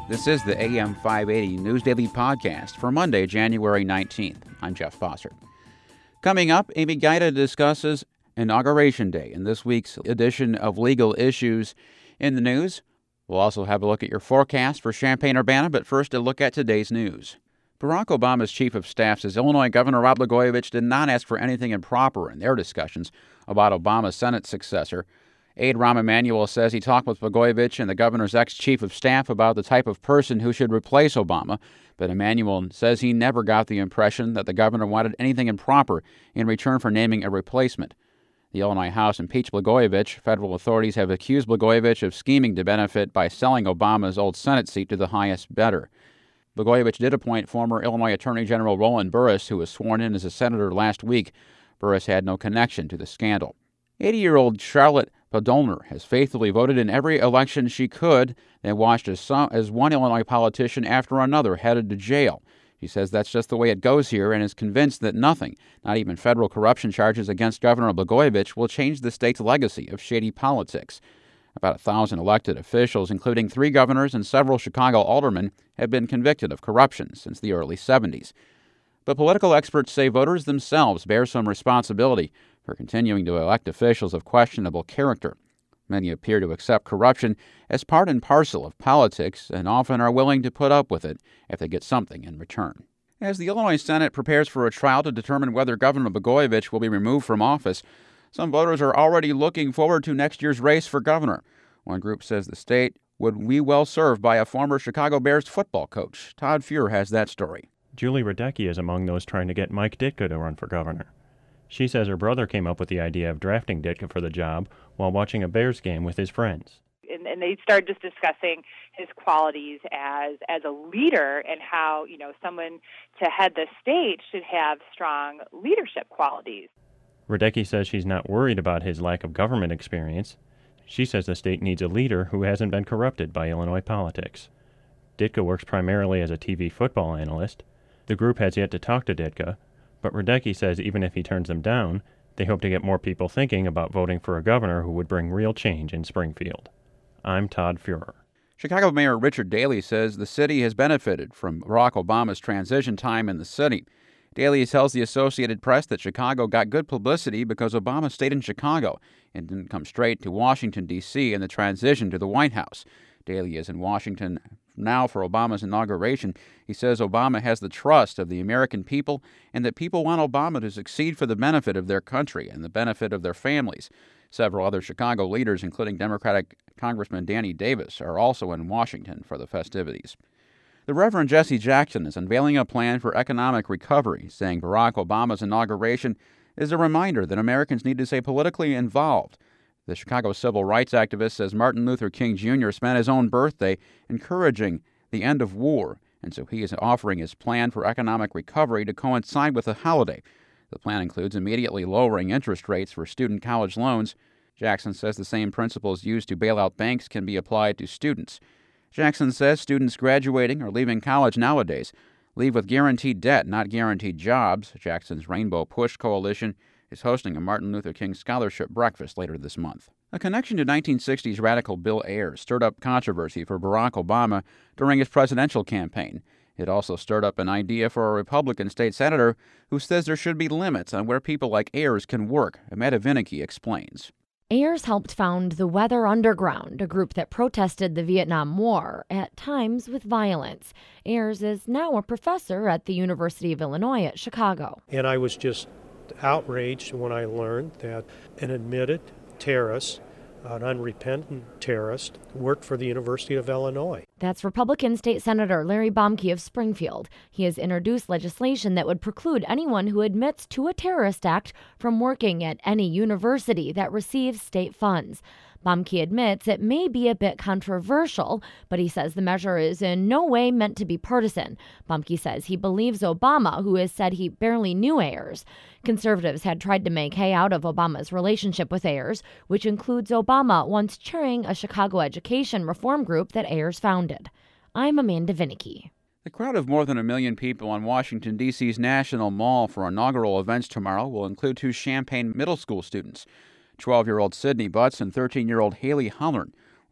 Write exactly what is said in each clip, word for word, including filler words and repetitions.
This is the A M five eighty News Daily Podcast for Monday, January nineteenth. I'm Jeff Foster. Coming up, Amy Gaida discusses Inauguration Day in this week's edition of Legal Issues in the News. We'll also have a look at your forecast for Champaign-Urbana, but first a look at today's news. Barack Obama's chief of staff says Illinois Governor Rod Blagojevich did not ask for anything improper in their discussions about Obama's Senate successor. Aide Rahm Emanuel says he talked with Blagojevich and the governor's ex-chief of staff about the type of person who should replace Obama, but Emanuel says he never got the impression that the governor wanted anything improper in return for naming a replacement. The Illinois House impeached Blagojevich. Federal authorities have accused Blagojevich of scheming to benefit by selling Obama's old Senate seat to the highest bidder. Blagojevich did appoint former Illinois Attorney General Roland Burris, who was sworn in as a senator last week. Burris had no connection to the scandal. eighty-year-old Charlotte Podolner has faithfully voted in every election she could and watched as, some, as one Illinois politician after another headed to jail. She says that's just the way it goes here and is convinced that nothing, not even federal corruption charges against Governor Blagojevich, will change the state's legacy of shady politics. About a thousand elected officials, including three governors and several Chicago aldermen, have been convicted of corruption since the early seventies. But political experts say voters themselves bear some responsibility for continuing to elect officials of questionable character. Many appear to accept corruption as part and parcel of politics and often are willing to put up with it if they get something in return. As the Illinois Senate prepares for a trial to determine whether Governor Blagojevich will be removed from office, some voters are already looking forward to next year's race for governor. One group says the state would be well served by a former Chicago Bears football coach. Todd Fuhr has that story. Julie Radecki is among those trying to get Mike Ditka to run for governor. She says her brother came up with the idea of drafting Ditka for the job while watching a Bears game with his friends. And, and they started just discussing his qualities as as a leader and how, you know, someone to head the state should have strong leadership qualities. Radecki says she's not worried about his lack of government experience. She says the state needs a leader who hasn't been corrupted by Illinois politics. Ditka works primarily as a T V football analyst. The group has yet to talk to Ditka, but Radecki says even if he turns them down, they hope to get more people thinking about voting for a governor who would bring real change in Springfield. I'm Todd Fuhr. Chicago Mayor Richard Daley says the city has benefited from Barack Obama's transition time in the city. Daley tells the Associated Press that Chicago got good publicity because Obama stayed in Chicago and didn't come straight to Washington, D C in the transition to the White House. Daley is in Washington now for Obama's inauguration. He says Obama has the trust of the American people and that people want Obama to succeed for the benefit of their country and the benefit of their families. Several other Chicago leaders, including Democratic Congressman Danny Davis, are also in Washington for the festivities. The Reverend Jesse Jackson is unveiling a plan for economic recovery, saying Barack Obama's inauguration is a reminder that Americans need to stay politically involved. The Chicago civil rights activist says Martin Luther King Junior spent his own birthday encouraging the end of war, and so he is offering his plan for economic recovery to coincide with the holiday. The plan includes immediately lowering interest rates for student college loans. Jackson says the same principles used to bail out banks can be applied to students. Jackson says students graduating or leaving college nowadays leave with guaranteed debt, not guaranteed jobs. Jackson's Rainbow Push Coalition is hosting a Martin Luther King Scholarship Breakfast later this month. A connection to nineteen sixties radical Bill Ayers stirred up controversy for Barack Obama during his presidential campaign. It also stirred up an idea for a Republican state senator who says there should be limits on where people like Ayers can work. Amanda Vinicky explains. Ayers helped found the Weather Underground, a group that protested the Vietnam War, at times with violence. Ayers is now a professor at the University of Illinois at Chicago. And I was just outraged when I learned that an admitted terrorist, an unrepentant terrorist, worked for the University of Illinois. That's Republican State Senator Larry Bomke of Springfield. He has introduced legislation that would preclude anyone who admits to a terrorist act from working at any university that receives state funds. Bomke admits it may be a bit controversial, but he says the measure is in no way meant to be partisan. Bomke says he believes Obama, who has said he barely knew Ayers. Conservatives had tried to make hay out of Obama's relationship with Ayers, which includes Obama once chairing a Chicago education reform group that Ayers founded. I'm Amanda Vinicky. The crowd of more than a million people on Washington, D C's National Mall for inaugural events tomorrow will include two Champaign middle school students. twelve-year-old Sydney Butts and thirteen-year-old Haley Hollern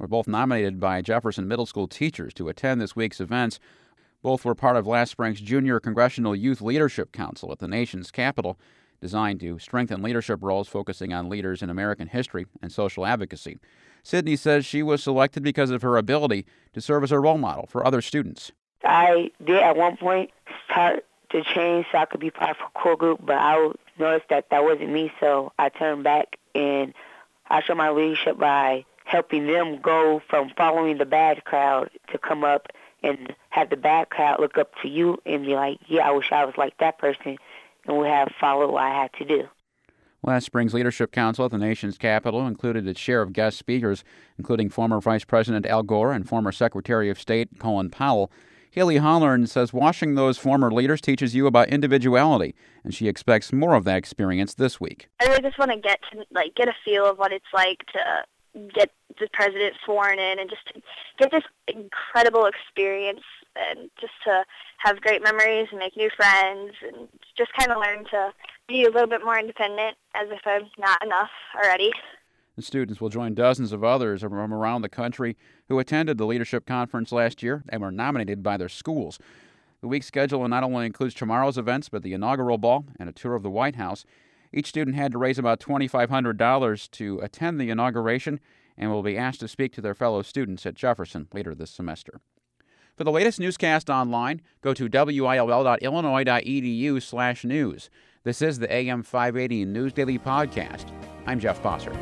were both nominated by Jefferson Middle School teachers to attend this week's events. Both were part of last spring's Junior Congressional Youth Leadership Council at the nation's capital, designed to strengthen leadership roles focusing on leaders in American history and social advocacy. Sydney says she was selected because of her ability to serve as a role model for other students. I did at one point start to change so I could be part of a core group, but I noticed that that wasn't me, so I turned back and I showed my leadership by helping them go from following the bad crowd to come up and have the bad crowd look up to you and be like, yeah, I wish I was like that person, and would have followed what I had to do. Last spring's Leadership Council at the nation's capital included its share of guest speakers, including former Vice President Al Gore and former Secretary of State Colin Powell. Haley Hollern says watching those former leaders teaches you about individuality, and she expects more of that experience this week. I really just want to get to like get a feel of what it's like to get the president sworn in and just to get this incredible experience and just to have great memories and make new friends and just kind of learn to be a little bit more independent as if I'm not enough already. The students will join dozens of others from around the country who attended the leadership conference last year and were nominated by their schools. The week's schedule not only includes tomorrow's events, but the inaugural ball and a tour of the White House. Each student had to raise about two thousand five hundred dollars to attend the inauguration and will be asked to speak to their fellow students at Jefferson later this semester. For the latest newscast online, go to W I L L dot illinois dot E D U slash news. This is the A M five eighty News Daily Podcast. I'm Jeff Bossert.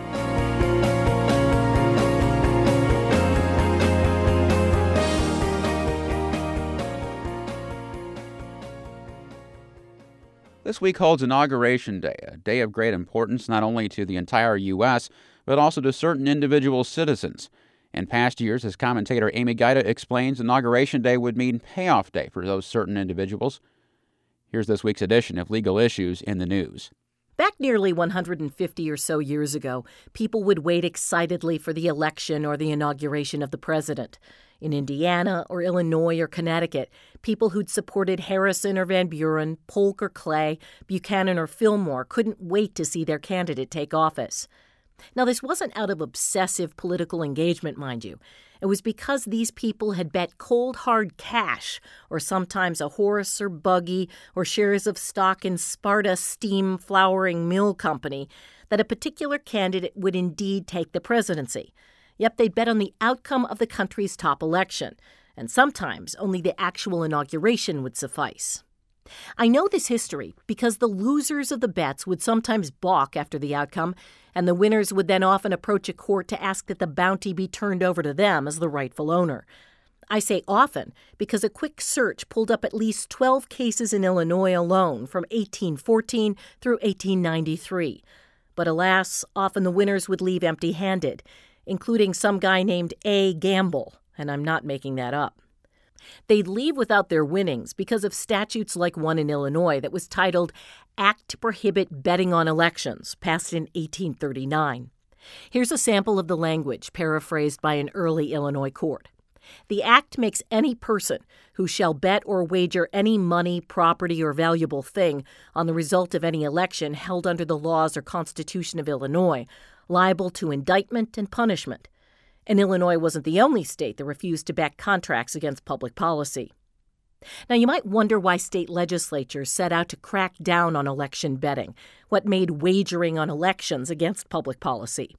This week holds Inauguration Day, a day of great importance not only to the entire U S, but also to certain individual citizens. In past years, as commentator Amy Gaida explains, Inauguration Day would mean payoff day for those certain individuals. Here's this week's edition of Legal Issues in the News. Back nearly one hundred fifty or so years ago, people would wait excitedly for the election or the inauguration of the president. In Indiana or Illinois or Connecticut, people who'd supported Harrison or Van Buren, Polk or Clay, Buchanan or Fillmore couldn't wait to see their candidate take office. Now, this wasn't out of obsessive political engagement, mind you. It was because these people had bet cold, hard cash, or sometimes a horse or buggy, or shares of stock in Sparta Steam Flowering Mill Company, that a particular candidate would indeed take the presidency. Yep, they'd bet on the outcome of the country's top election, and sometimes only the actual inauguration would suffice. I know this history because the losers of the bets would sometimes balk after the outcome, and the winners would then often approach a court to ask that the bounty be turned over to them as the rightful owner. I say often because a quick search pulled up at least twelve cases in Illinois alone from eighteen fourteen through eighteen ninety-three. But alas, often the winners would leave empty-handed, including some guy named A. Gamble, and I'm not making that up. They'd leave without their winnings because of statutes like one in Illinois that was titled Act to Prohibit Betting on Elections, passed in eighteen thirty-nine. Here's a sample of the language paraphrased by an early Illinois court. The act makes any person who shall bet or wager any money, property, or valuable thing on the result of any election held under the laws or Constitution of Illinois liable to indictment and punishment. And Illinois wasn't the only state that refused to back contracts against public policy. Now, you might wonder why state legislatures set out to crack down on election betting, what made wagering on elections against public policy.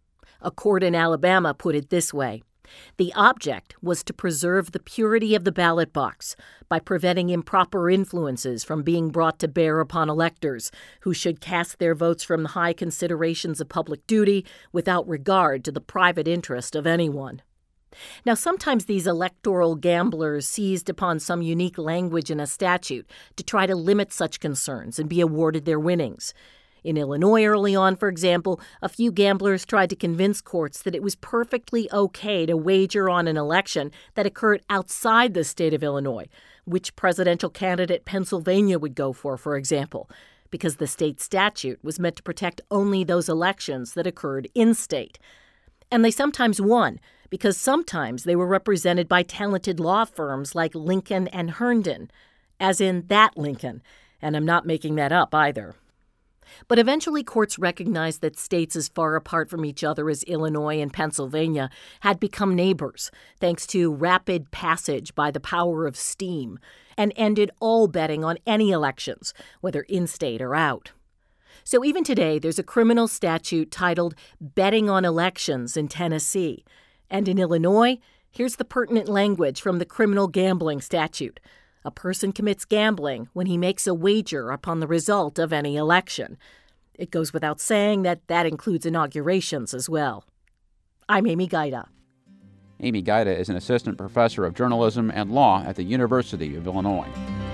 A court in Alabama put it this way. The object was to preserve the purity of the ballot box by preventing improper influences from being brought to bear upon electors who should cast their votes from high considerations of public duty without regard to the private interest of anyone. Now, sometimes these electoral gamblers seized upon some unique language in a statute to try to limit such concerns and be awarded their winnings. In Illinois early on, for example, a few gamblers tried to convince courts that it was perfectly okay to wager on an election that occurred outside the state of Illinois, which presidential candidate Pennsylvania would go for, for example, because the state statute was meant to protect only those elections that occurred in-state. And they sometimes won, because sometimes they were represented by talented law firms like Lincoln and Herndon, as in that Lincoln, and I'm not making that up either. But eventually courts recognized that states as far apart from each other as Illinois and Pennsylvania had become neighbors, thanks to rapid passage by the power of steam, and ended all betting on any elections, whether in-state or out. So even today, there's a criminal statute titled Betting on Elections in Tennessee. And in Illinois, here's the pertinent language from the criminal gambling statute. A person commits gambling when he makes a wager upon the result of any election. It goes without saying that that includes inaugurations as well. I'm Amy Gaida. Amy Gaida is an assistant professor of journalism and law at the University of Illinois.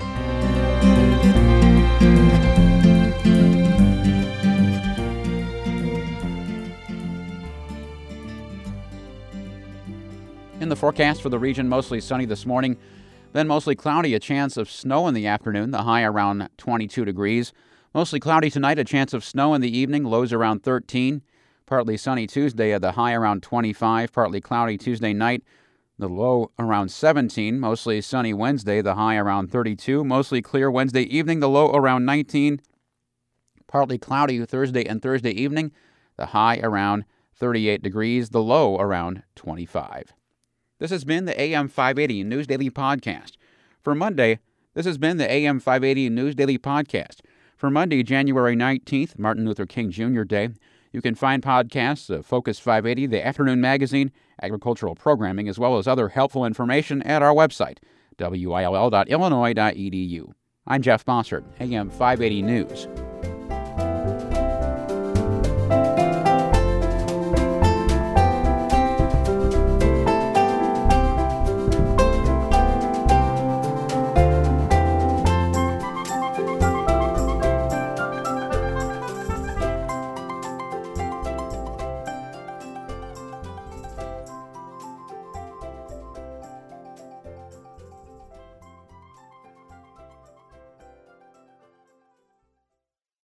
In the forecast for the region, mostly sunny this morning, then mostly cloudy, a chance of snow in the afternoon, the high around twenty-two degrees. Mostly cloudy tonight, a chance of snow in the evening, lows around thirteen. Partly sunny Tuesday, at the high around twenty-five. Partly cloudy Tuesday night, the low around seventeen. Mostly sunny Wednesday, the high around thirty-two. Mostly clear Wednesday evening, the low around nineteen. Partly cloudy Thursday and Thursday evening, the high around thirty-eight degrees, the low around twenty-five. This has been the A M five eighty News Daily Podcast. For Monday, this has been the A M five eighty News Daily Podcast. For Monday, January nineteenth, Martin Luther King Junior Day. You can find podcasts of Focus five eighty, the afternoon magazine, agricultural programming, as well as other helpful information at our website, W I L L dot illinois dot e d u. I'm Jeff Bossert, A M five eighty News.